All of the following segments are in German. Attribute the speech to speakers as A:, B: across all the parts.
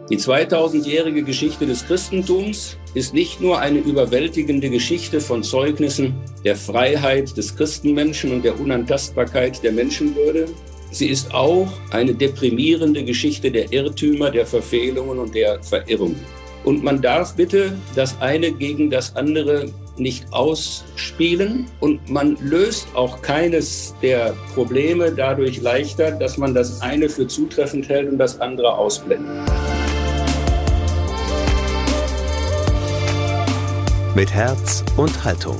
A: Die 2000-jährige Geschichte des Christentums ist nicht nur eine überwältigende Geschichte von Zeugnissen der Freiheit des Christenmenschen und der Unantastbarkeit der Menschenwürde. Sie ist auch eine deprimierende Geschichte der Irrtümer, der Verfehlungen und der Verirrungen. Und man darf bitte das eine gegen das andere nicht ausspielen, und man löst auch keines der Probleme dadurch leichter, dass man das eine für zutreffend hält und das andere ausblendet.
B: Mit Herz und Haltung.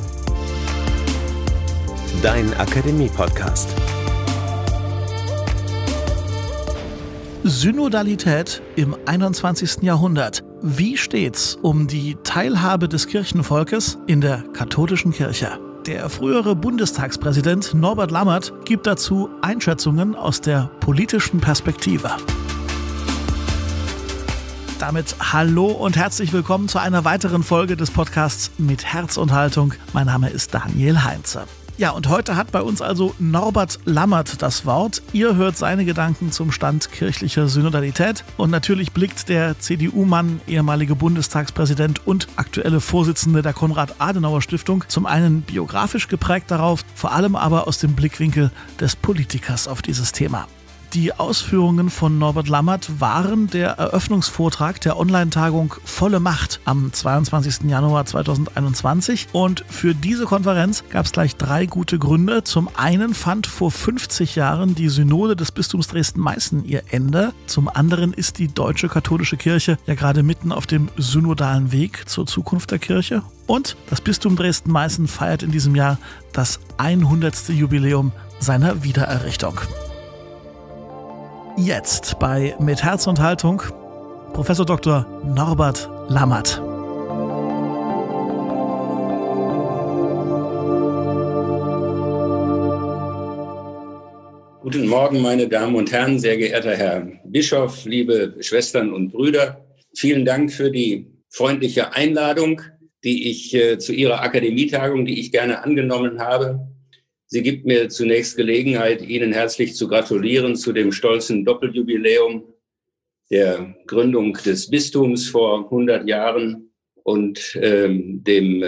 B: Dein Akademie-Podcast.
C: Synodalität im 21. Jahrhundert. Wie steht's um die Teilhabe des Kirchenvolkes in der katholischen Kirche? Der frühere Bundestagspräsident Norbert Lammert gibt dazu Einschätzungen aus der politischen Perspektive. Damit hallo und herzlich willkommen zu einer weiteren Folge des Podcasts Mit Herz und Haltung. Mein Name ist Daniel Heinze. Ja, und heute hat bei uns also Norbert Lammert das Wort. Ihr hört seine Gedanken zum Stand kirchlicher Synodalität. Und natürlich blickt der CDU-Mann, ehemalige Bundestagspräsident und aktuelle Vorsitzende der Konrad-Adenauer-Stiftung, zum einen biografisch geprägt darauf, vor allem aber aus dem Blickwinkel des Politikers auf dieses Thema. Die Ausführungen von Norbert Lammert waren der Eröffnungsvortrag der Online-Tagung Volle Macht am 22. Januar 2021. Und für diese Konferenz gab es gleich 3 gute Gründe. Zum einen fand vor 50 Jahren die Synode des Bistums Dresden-Meißen ihr Ende. Zum anderen ist die deutsche katholische Kirche ja gerade mitten auf dem synodalen Weg zur Zukunft der Kirche. Und das Bistum Dresden-Meißen feiert in diesem Jahr das 100. Jubiläum seiner Wiedererrichtung. Jetzt bei Mit Herz und Haltung Professor Dr. Norbert Lammert.
A: Guten Morgen, meine Damen und Herren, sehr geehrter Herr Bischof, liebe Schwestern und Brüder. Vielen Dank für die freundliche Einladung, die ich zu Ihrer Akademietagung, die ich gerne angenommen habe. Sie gibt mir zunächst Gelegenheit, Ihnen herzlich zu gratulieren zu dem stolzen Doppeljubiläum der Gründung des Bistums vor 100 Jahren und dem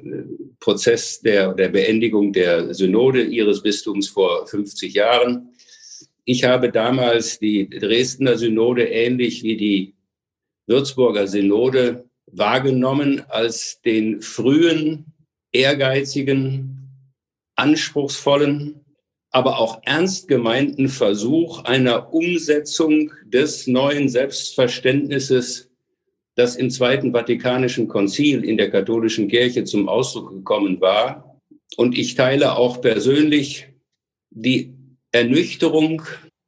A: Prozess der Beendigung der Synode Ihres Bistums vor 50 Jahren. Ich habe damals die Dresdner Synode ähnlich wie die Würzburger Synode wahrgenommen als den frühen, ehrgeizigen, anspruchsvollen, aber auch ernst gemeinten Versuch einer Umsetzung des neuen Selbstverständnisses, das im Zweiten Vatikanischen Konzil in der katholischen Kirche zum Ausdruck gekommen war. Und ich teile auch persönlich die Ernüchterung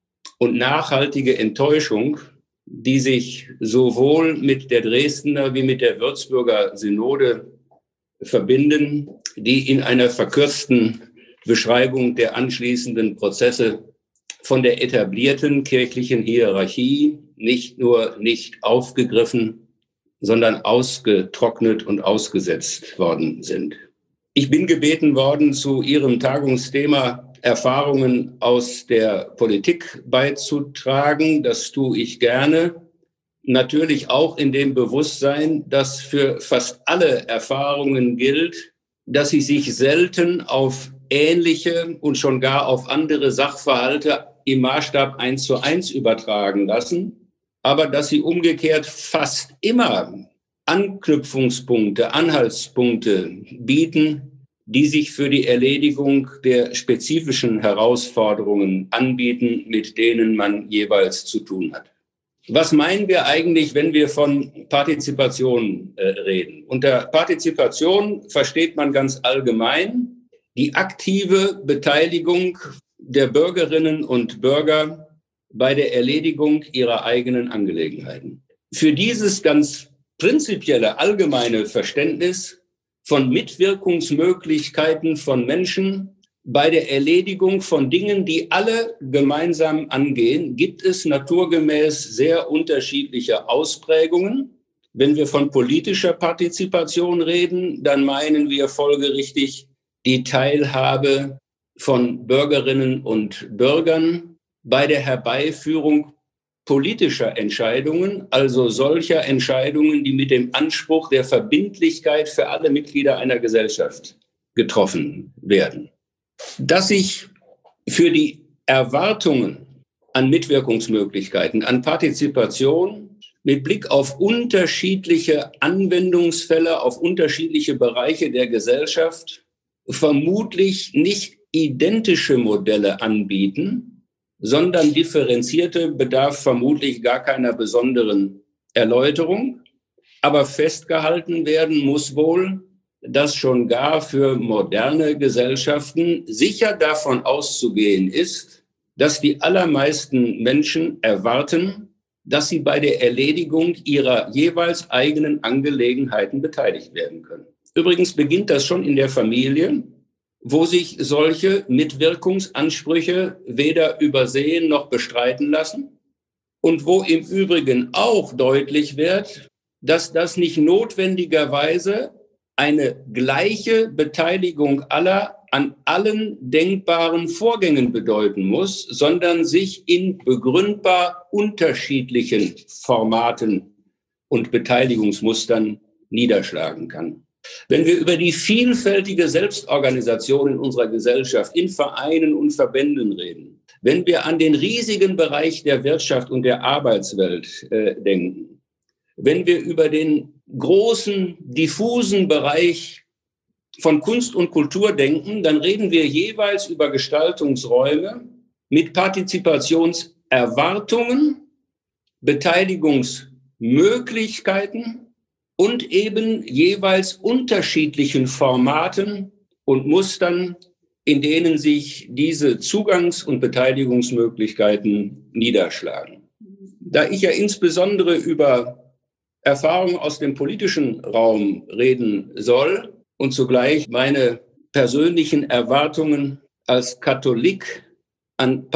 A: und nachhaltige Enttäuschung, die sich sowohl mit der Dresdner wie mit der Würzburger Synode verbinden, die in einer verkürzten Beschreibung der anschließenden Prozesse von der etablierten kirchlichen Hierarchie nicht nur nicht aufgegriffen, sondern ausgetrocknet und ausgesetzt worden sind. Ich bin gebeten worden, zu Ihrem Tagungsthema Erfahrungen aus der Politik beizutragen. Das tue ich gerne. Natürlich auch in dem Bewusstsein, dass für fast alle Erfahrungen gilt, dass sie sich selten auf ähnliche und schon gar auf andere Sachverhalte im Maßstab 1:1 übertragen lassen, aber dass sie umgekehrt fast immer Anknüpfungspunkte, Anhaltspunkte bieten, die sich für die Erledigung der spezifischen Herausforderungen anbieten, mit denen man jeweils zu tun hat. Was meinen wir eigentlich, wenn wir von Partizipation reden? Unter Partizipation versteht man ganz allgemein die aktive Beteiligung der Bürgerinnen und Bürger bei der Erledigung ihrer eigenen Angelegenheiten. Für dieses ganz prinzipielle, allgemeine Verständnis von Mitwirkungsmöglichkeiten von Menschen bei der Erledigung von Dingen, die alle gemeinsam angehen, gibt es naturgemäß sehr unterschiedliche Ausprägungen. Wenn wir von politischer Partizipation reden, dann meinen wir folgerichtig die Teilhabe von Bürgerinnen und Bürgern bei der Herbeiführung politischer Entscheidungen, also solcher Entscheidungen, die mit dem Anspruch der Verbindlichkeit für alle Mitglieder einer Gesellschaft getroffen werden. Dass sich für die Erwartungen an Mitwirkungsmöglichkeiten, an Partizipation mit Blick auf unterschiedliche Anwendungsfälle, auf unterschiedliche Bereiche der Gesellschaft vermutlich nicht identische Modelle anbieten, sondern differenzierte, bedarf vermutlich gar keiner besonderen Erläuterung. Aber festgehalten werden muss wohl, dass schon gar für moderne Gesellschaften sicher davon auszugehen ist, dass die allermeisten Menschen erwarten, dass sie bei der Erledigung ihrer jeweils eigenen Angelegenheiten beteiligt werden können. Übrigens beginnt das schon in der Familie, wo sich solche Mitwirkungsansprüche weder übersehen noch bestreiten lassen und wo im Übrigen auch deutlich wird, dass das nicht notwendigerweise eine gleiche Beteiligung aller an allen denkbaren Vorgängen bedeuten muss, sondern sich in begründbar unterschiedlichen Formaten und Beteiligungsmustern niederschlagen kann. Wenn wir über die vielfältige Selbstorganisation in unserer Gesellschaft, in Vereinen und Verbänden reden, wenn wir an den riesigen Bereich der Wirtschaft und der Arbeitswelt denken, wenn wir über den großen, diffusen Bereich von Kunst und Kultur denken, dann reden wir jeweils über Gestaltungsräume mit Partizipationserwartungen, Beteiligungsmöglichkeiten und eben jeweils unterschiedlichen Formaten und Mustern, in denen sich diese Zugangs- und Beteiligungsmöglichkeiten niederschlagen. Da ich ja insbesondere über Erfahrungen aus dem politischen Raum reden soll und zugleich meine persönlichen Erwartungen als Katholik an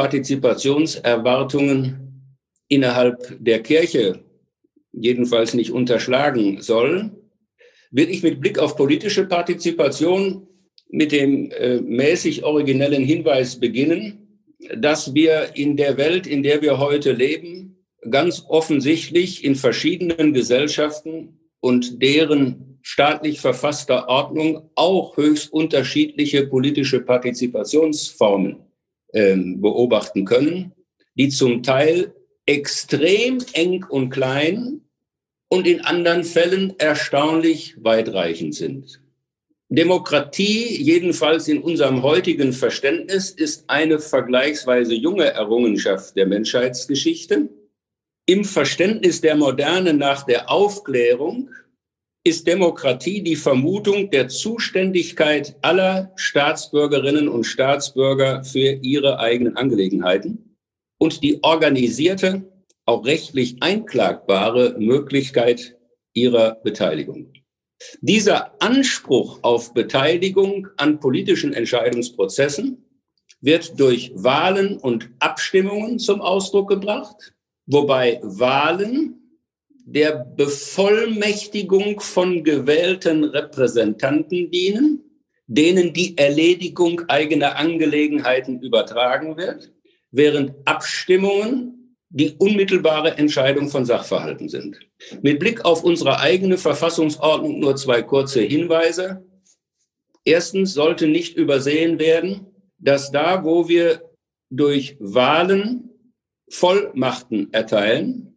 A: Partizipationserwartungen innerhalb der Kirche jedenfalls nicht unterschlagen soll, will ich mit Blick auf politische Partizipation mit dem mäßig originellen Hinweis beginnen, dass wir in der Welt, in der wir heute leben, ganz offensichtlich in verschiedenen Gesellschaften und deren staatlich verfasster Ordnung auch höchst unterschiedliche politische Partizipationsformen beobachten können, die zum Teil extrem eng und klein und in anderen Fällen erstaunlich weitreichend sind. Demokratie, jedenfalls in unserem heutigen Verständnis, ist eine vergleichsweise junge Errungenschaft der Menschheitsgeschichte. Im Verständnis der Moderne nach der Aufklärung ist Demokratie die Vermutung der Zuständigkeit aller Staatsbürgerinnen und Staatsbürger für ihre eigenen Angelegenheiten und die organisierte, auch rechtlich einklagbare Möglichkeit ihrer Beteiligung. Dieser Anspruch auf Beteiligung an politischen Entscheidungsprozessen wird durch Wahlen und Abstimmungen zum Ausdruck gebracht, wobei Wahlen der Bevollmächtigung von gewählten Repräsentanten dienen, denen die Erledigung eigener Angelegenheiten übertragen wird, während Abstimmungen die unmittelbare Entscheidung von Sachverhalten sind. Mit Blick auf unsere eigene Verfassungsordnung nur 2 kurze Hinweise. Erstens sollte nicht übersehen werden, dass da, wo wir durch Wahlen Vollmachten erteilen,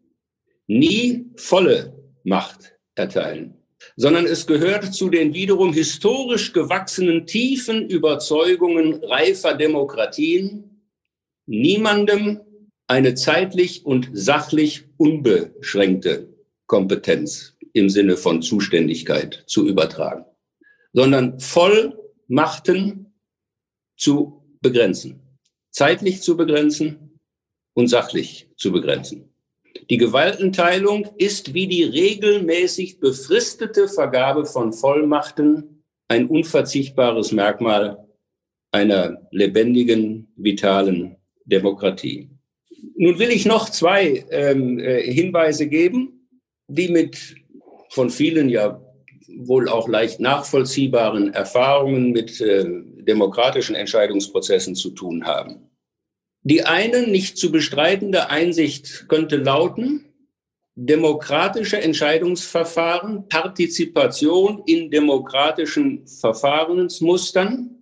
A: nie volle Macht erteilen, sondern es gehört zu den wiederum historisch gewachsenen tiefen Überzeugungen reifer Demokratien, niemandem eine zeitlich und sachlich unbeschränkte Kompetenz im Sinne von Zuständigkeit zu übertragen, sondern Vollmachten zu begrenzen, zeitlich zu begrenzen und sachlich zu begrenzen. Die Gewaltenteilung ist wie die regelmäßig befristete Vergabe von Vollmachten ein unverzichtbares Merkmal einer lebendigen, vitalen Demokratie. Nun will ich noch 2 Hinweise geben, die mit von vielen ja wohl auch leicht nachvollziehbaren Erfahrungen mit demokratischen Entscheidungsprozessen zu tun haben. Die eine nicht zu bestreitende Einsicht könnte lauten: Demokratische Entscheidungsverfahren, Partizipation in demokratischen Verfahrensmustern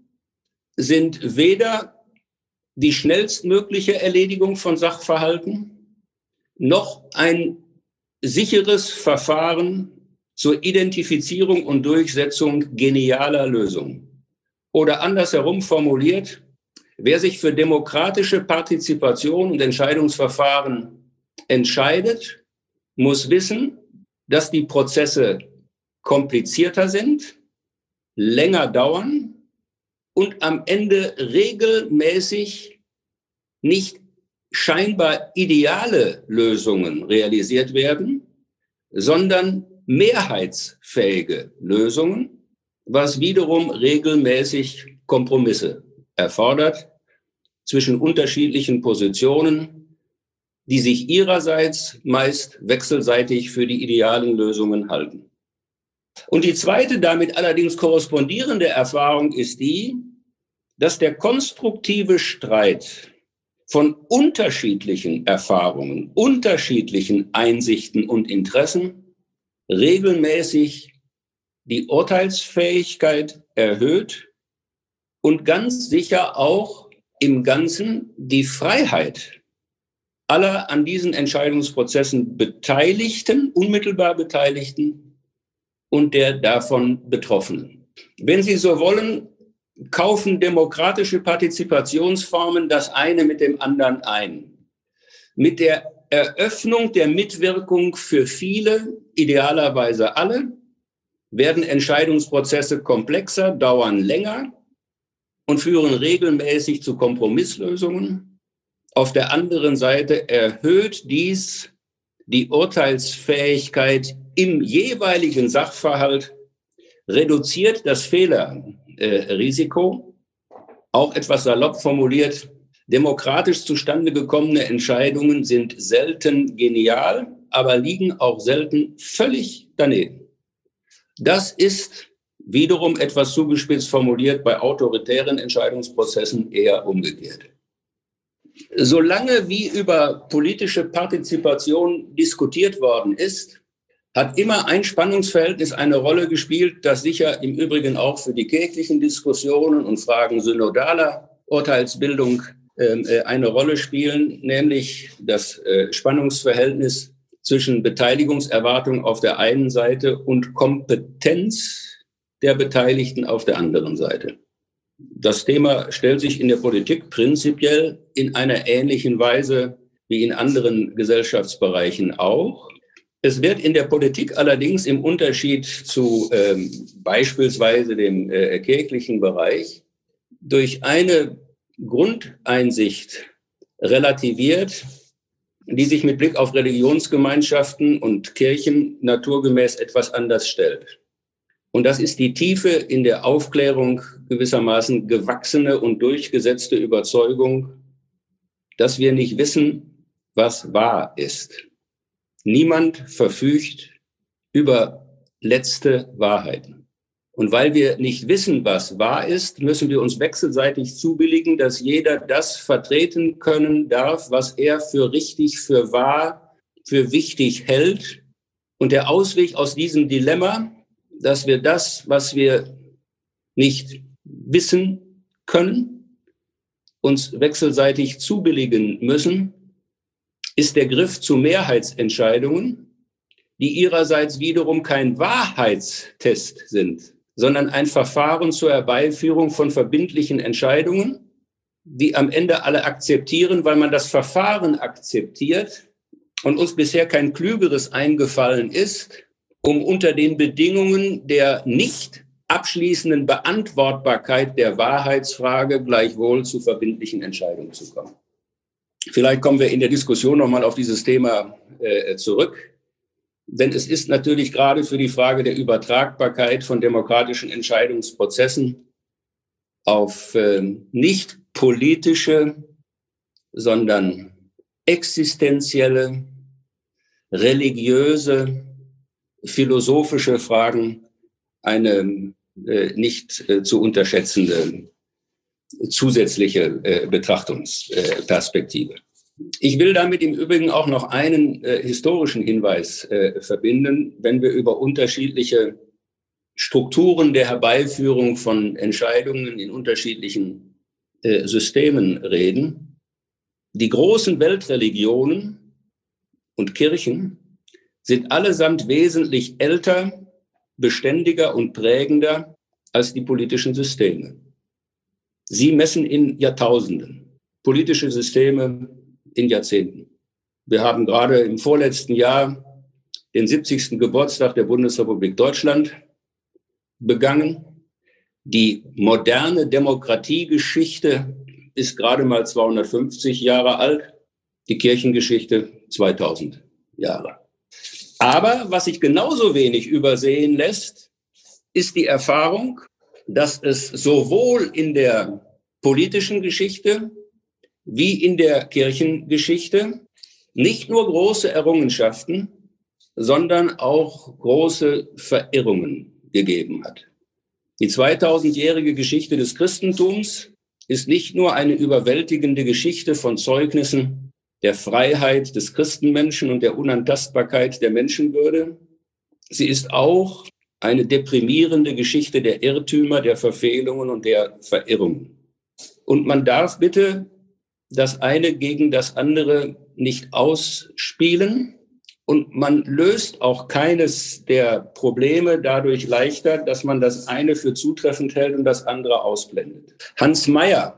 A: sind weder die schnellstmögliche Erledigung von Sachverhalten noch ein sicheres Verfahren zur Identifizierung und Durchsetzung genialer Lösungen. Oder andersherum formuliert: Wer sich für demokratische Partizipation und Entscheidungsverfahren entscheidet, muss wissen, dass die Prozesse komplizierter sind, länger dauern und am Ende regelmäßig nicht scheinbar ideale Lösungen realisiert werden, sondern mehrheitsfähige Lösungen, was wiederum regelmäßig Kompromisse erfordert zwischen unterschiedlichen Positionen, die sich ihrerseits meist wechselseitig für die idealen Lösungen halten. Und die zweite, damit allerdings korrespondierende Erfahrung ist die, dass der konstruktive Streit von unterschiedlichen Erfahrungen, unterschiedlichen Einsichten und Interessen regelmäßig die Urteilsfähigkeit erhöht und ganz sicher auch im Ganzen die Freiheit aller an diesen Entscheidungsprozessen Beteiligten, unmittelbar Beteiligten und der davon Betroffenen. Wenn Sie so wollen, kaufen demokratische Partizipationsformen das eine mit dem anderen ein. Mit der Eröffnung der Mitwirkung für viele, idealerweise alle, werden Entscheidungsprozesse komplexer, dauern länger und führen regelmäßig zu Kompromisslösungen. Auf der anderen Seite erhöht dies die Urteilsfähigkeit im jeweiligen Sachverhalt, reduziert das Fehlerrisiko, auch etwas salopp formuliert: Demokratisch zustande gekommene Entscheidungen sind selten genial, aber liegen auch selten völlig daneben. Das ist wiederum etwas zugespitzt formuliert bei autoritären Entscheidungsprozessen eher umgekehrt. Solange wie über politische Partizipation diskutiert worden ist, hat immer ein Spannungsverhältnis eine Rolle gespielt, das sicher im Übrigen auch für die kirchlichen Diskussionen und Fragen synodaler Urteilsbildung eine Rolle spielen, nämlich das Spannungsverhältnis zwischen Beteiligungserwartung auf der einen Seite und Kompetenz der Beteiligten auf der anderen Seite. Das Thema stellt sich in der Politik prinzipiell in einer ähnlichen Weise wie in anderen Gesellschaftsbereichen auch. Es wird in der Politik allerdings im Unterschied zu beispielsweise dem kirchlichen Bereich durch eine Grundeinsicht relativiert, die sich mit Blick auf Religionsgemeinschaften und Kirchen naturgemäß etwas anders stellt. Und das ist die tiefe, in der Aufklärung gewissermaßen gewachsene und durchgesetzte Überzeugung, dass wir nicht wissen, was wahr ist. Niemand verfügt über letzte Wahrheiten. Und weil wir nicht wissen, was wahr ist, müssen wir uns wechselseitig zubilligen, dass jeder das vertreten können darf, was er für richtig, für wahr, für wichtig hält. Und der Ausweg aus diesem Dilemma, dass wir das, was wir nicht wissen können, uns wechselseitig zubilligen müssen, ist der Griff zu Mehrheitsentscheidungen, die ihrerseits wiederum kein Wahrheitstest sind, sondern ein Verfahren zur Herbeiführung von verbindlichen Entscheidungen, die am Ende alle akzeptieren, weil man das Verfahren akzeptiert und uns bisher kein Klügeres eingefallen ist, um unter den Bedingungen der nicht abschließenden Beantwortbarkeit der Wahrheitsfrage gleichwohl zu verbindlichen Entscheidungen zu kommen. Vielleicht kommen wir in der Diskussion nochmal auf dieses Thema zurück. Denn es ist natürlich gerade für die Frage der Übertragbarkeit von demokratischen Entscheidungsprozessen auf nicht politische, sondern existenzielle, religiöse, philosophische Fragen eine nicht zu unterschätzende zusätzliche Betrachtungsperspektive. Ich will damit im Übrigen auch noch einen historischen Hinweis verbinden, wenn wir über unterschiedliche Strukturen der Herbeiführung von Entscheidungen in unterschiedlichen Systemen reden. Die großen Weltreligionen und Kirchen sind allesamt wesentlich älter, beständiger und prägender als die politischen Systeme. Sie messen in Jahrtausenden, politische Systeme in Jahrzehnten. Wir haben gerade im vorletzten Jahr den 70. Geburtstag der Bundesrepublik Deutschland begangen. Die moderne Demokratiegeschichte ist gerade mal 250 Jahre alt, die Kirchengeschichte 2000 Jahre. Aber was sich genauso wenig übersehen lässt, ist die Erfahrung, dass es sowohl in der politischen Geschichte wie in der Kirchengeschichte nicht nur große Errungenschaften, sondern auch große Verirrungen gegeben hat. Die 2000-jährige Geschichte des Christentums ist nicht nur eine überwältigende Geschichte von Zeugnissen der Freiheit des Christenmenschen und der Unantastbarkeit der Menschenwürde. Sie ist auch eine deprimierende Geschichte der Irrtümer, der Verfehlungen und der Verirrungen. Und man darf bitte das eine gegen das andere nicht ausspielen. Und man löst auch keines der Probleme dadurch leichter, dass man das eine für zutreffend hält und das andere ausblendet. Hans Mayer,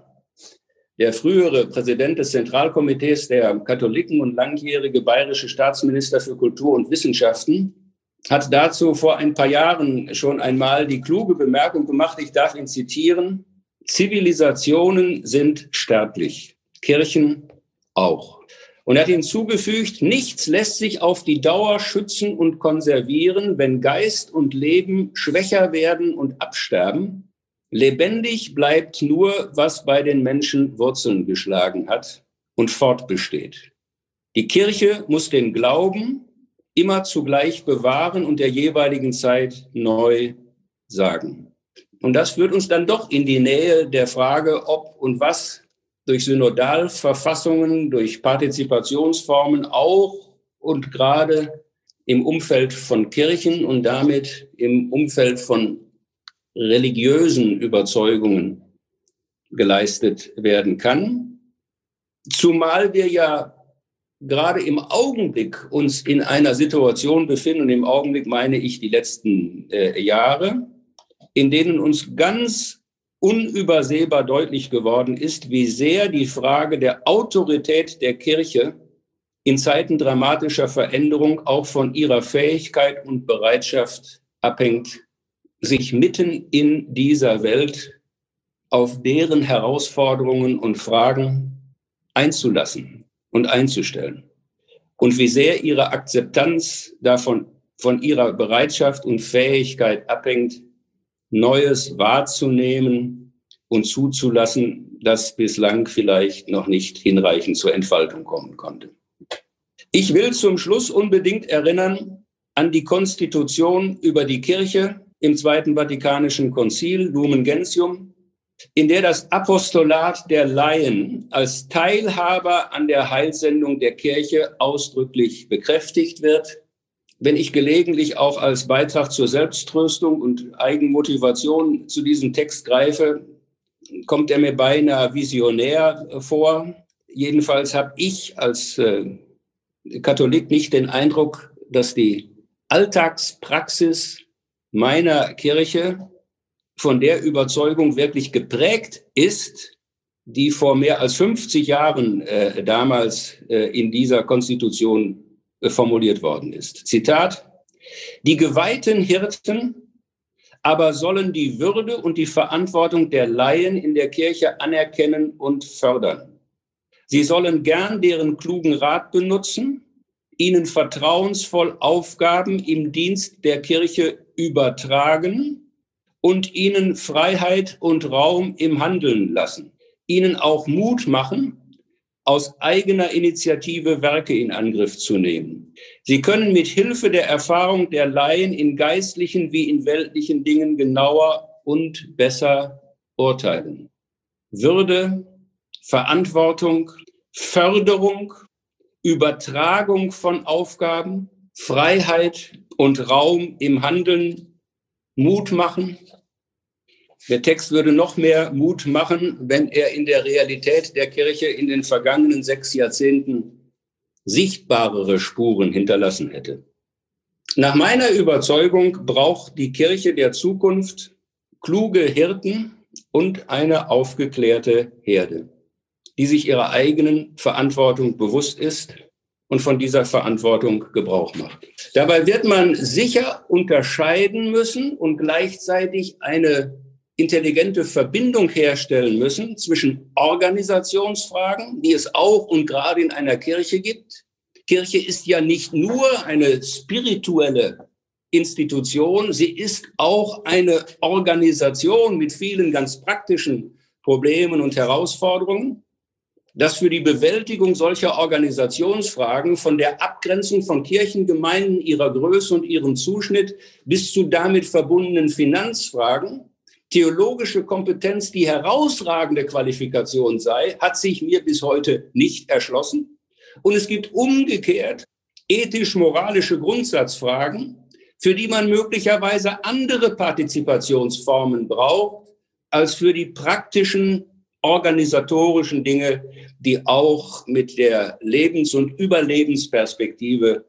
A: der frühere Präsident des Zentralkomitees der Katholiken und langjährige bayerische Staatsminister für Kultur und Wissenschaften, hat dazu vor ein paar Jahren schon einmal die kluge Bemerkung gemacht, ich darf ihn zitieren: Zivilisationen sind sterblich, Kirchen auch. Und er hat hinzugefügt, nichts lässt sich auf die Dauer schützen und konservieren, wenn Geist und Leben schwächer werden und absterben. Lebendig bleibt nur, was bei den Menschen Wurzeln geschlagen hat und fortbesteht. Die Kirche muss den Glauben immer zugleich bewahren und der jeweiligen Zeit neu sagen. Und das führt uns dann doch in die Nähe der Frage, ob und was durch Synodalverfassungen, durch Partizipationsformen auch und gerade im Umfeld von Kirchen und damit im Umfeld von religiösen Überzeugungen geleistet werden kann. Zumal wir ja gerade im Augenblick uns in einer Situation befinden, und im Augenblick meine ich die letzten Jahre, in denen uns ganz unübersehbar deutlich geworden ist, wie sehr die Frage der Autorität der Kirche in Zeiten dramatischer Veränderung auch von ihrer Fähigkeit und Bereitschaft abhängt, sich mitten in dieser Welt auf deren Herausforderungen und Fragen einzulassen und einzustellen. Und wie sehr ihre Akzeptanz davon von ihrer Bereitschaft und Fähigkeit abhängt, Neues wahrzunehmen und zuzulassen, das bislang vielleicht noch nicht hinreichend zur Entfaltung kommen konnte. Ich will zum Schluss unbedingt erinnern an die Konstitution über die Kirche im Zweiten Vatikanischen Konzil, Lumen Gentium, in der das Apostolat der Laien als Teilhaber an der Heilsendung der Kirche ausdrücklich bekräftigt wird. Wenn ich gelegentlich auch als Beitrag zur Selbsttröstung und Eigenmotivation zu diesem Text greife, kommt er mir beinahe visionär vor. Jedenfalls habe ich als Katholik nicht den Eindruck, dass die Alltagspraxis meiner Kirche von der Überzeugung wirklich geprägt ist, die vor mehr als 50 Jahren damals in dieser Konstitution formuliert worden ist. Zitat: Die geweihten Hirten aber sollen die Würde und die Verantwortung der Laien in der Kirche anerkennen und fördern. Sie sollen gern deren klugen Rat benutzen, ihnen vertrauensvoll Aufgaben im Dienst der Kirche übertragen und ihnen Freiheit und Raum im Handeln lassen, ihnen auch Mut machen, aus eigener Initiative Werke in Angriff zu nehmen. Sie können mit Hilfe der Erfahrung der Laien in geistlichen wie in weltlichen Dingen genauer und besser urteilen. Würde, Verantwortung, Förderung, Übertragung von Aufgaben, Freiheit und Raum im Handeln, Mut machen. Der Text würde noch mehr Mut machen, wenn er in der Realität der Kirche in den vergangenen 6 Jahrzehnten sichtbarere Spuren hinterlassen hätte. Nach meiner Überzeugung braucht die Kirche der Zukunft kluge Hirten und eine aufgeklärte Herde, die sich ihrer eigenen Verantwortung bewusst ist und von dieser Verantwortung Gebrauch macht. Dabei wird man sicher unterscheiden müssen und gleichzeitig eine intelligente Verbindung herstellen müssen zwischen Organisationsfragen, die es auch und gerade in einer Kirche gibt. Kirche ist ja nicht nur eine spirituelle Institution, sie ist auch eine Organisation mit vielen ganz praktischen Problemen und Herausforderungen, dass für die Bewältigung solcher Organisationsfragen von der Abgrenzung von Kirchengemeinden, ihrer Größe und ihrem Zuschnitt bis zu damit verbundenen Finanzfragen theologische Kompetenz die herausragende Qualifikation sei, hat sich mir bis heute nicht erschlossen. Und es gibt umgekehrt ethisch-moralische Grundsatzfragen, für die man möglicherweise andere Partizipationsformen braucht, als für die praktischen organisatorischen Dinge, die auch mit der Lebens- und Überlebensperspektive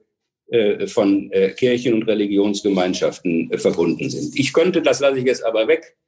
A: von Kirchen- und Religionsgemeinschaften verbunden sind. Ich könnte, das lasse ich jetzt aber weg,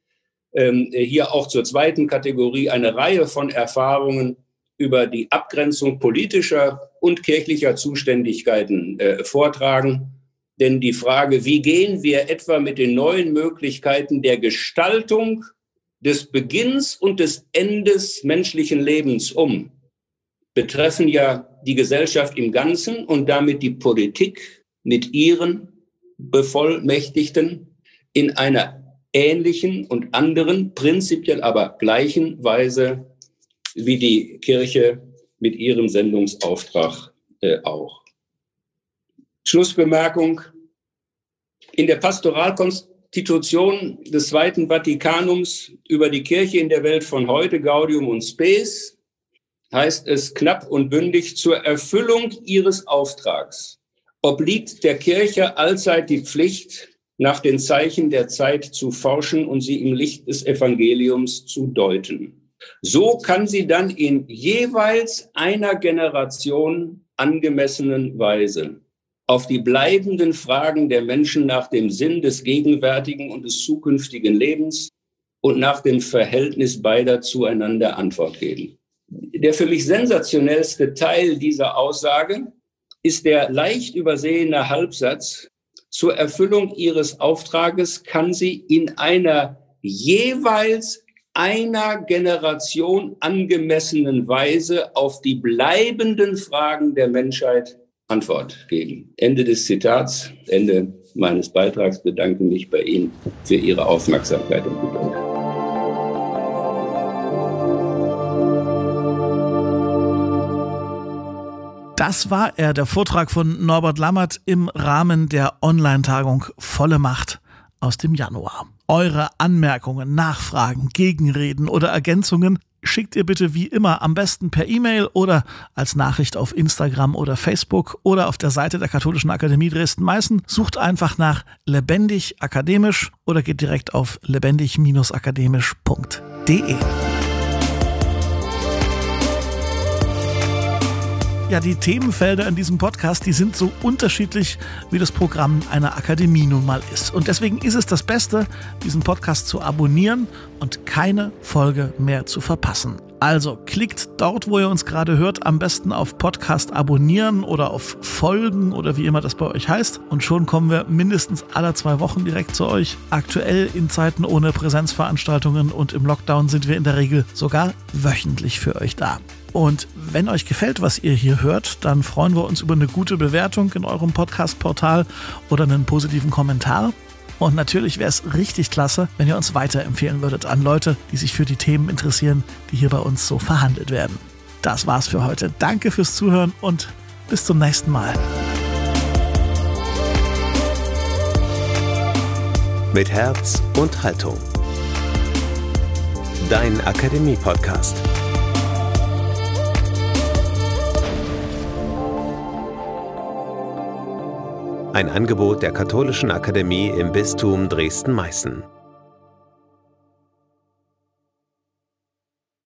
A: hier auch zur zweiten Kategorie eine Reihe von Erfahrungen über die Abgrenzung politischer und kirchlicher Zuständigkeiten vortragen. Denn die Frage, wie gehen wir etwa mit den neuen Möglichkeiten der Gestaltung des Beginns und des Endes menschlichen Lebens um, betreffen ja die Gesellschaft im Ganzen und damit die Politik mit ihren Bevollmächtigten in einer ähnlichen und anderen, prinzipiell aber gleichen Weise wie die Kirche mit ihrem Sendungsauftrag auch. Schlussbemerkung. In der Pastoralkonstitution des Zweiten Vatikanums über die Kirche in der Welt von heute, Gaudium und Spes, heißt es knapp und bündig: Zur Erfüllung ihres Auftrags obliegt der Kirche allzeit die Pflicht, nach den Zeichen der Zeit zu forschen und sie im Licht des Evangeliums zu deuten. So kann sie dann in jeweils einer Generation angemessenen Weise auf die bleibenden Fragen der Menschen nach dem Sinn des gegenwärtigen und des zukünftigen Lebens und nach dem Verhältnis beider zueinander Antwort geben. Der für mich sensationellste Teil dieser Aussage ist der leicht übersehene Halbsatz: Zur Erfüllung ihres Auftrages kann sie in einer jeweils einer Generation angemessenen Weise auf die bleibenden Fragen der Menschheit Antwort geben. Ende des Zitats, Ende meines Beitrags. Bedanke mich bei Ihnen für Ihre Aufmerksamkeit und Geduld.
C: Das war er, der Vortrag von Norbert Lammert im Rahmen der Online-Tagung Volle Macht aus dem Januar. Eure Anmerkungen, Nachfragen, Gegenreden oder Ergänzungen schickt ihr bitte wie immer am besten per E-Mail oder als Nachricht auf Instagram oder Facebook oder auf der Seite der Katholischen Akademie Dresden-Meißen. Sucht einfach nach Lebendig Akademisch oder geht direkt auf lebendig-akademisch.de. Ja, die Themenfelder in diesem Podcast, die sind so unterschiedlich, wie das Programm einer Akademie nun mal ist. Und deswegen ist es das Beste, diesen Podcast zu abonnieren und keine Folge mehr zu verpassen. Also klickt dort, wo ihr uns gerade hört, am besten auf Podcast abonnieren oder auf Folgen oder wie immer das bei euch heißt. Und schon kommen wir mindestens alle 2 Wochen direkt zu euch. Aktuell in Zeiten ohne Präsenzveranstaltungen und im Lockdown sind wir in der Regel sogar wöchentlich für euch da. Und wenn euch gefällt, was ihr hier hört, dann freuen wir uns über eine gute Bewertung in eurem Podcast-Portal oder einen positiven Kommentar. Und natürlich wäre es richtig klasse, wenn ihr uns weiterempfehlen würdet an Leute, die sich für die Themen interessieren, die hier bei uns so verhandelt werden. Das war's für heute. Danke fürs Zuhören und bis zum nächsten Mal.
B: Mit Herz und Haltung. dein Akademie-Podcast. Ein Angebot der Katholischen Akademie im Bistum Dresden-Meißen.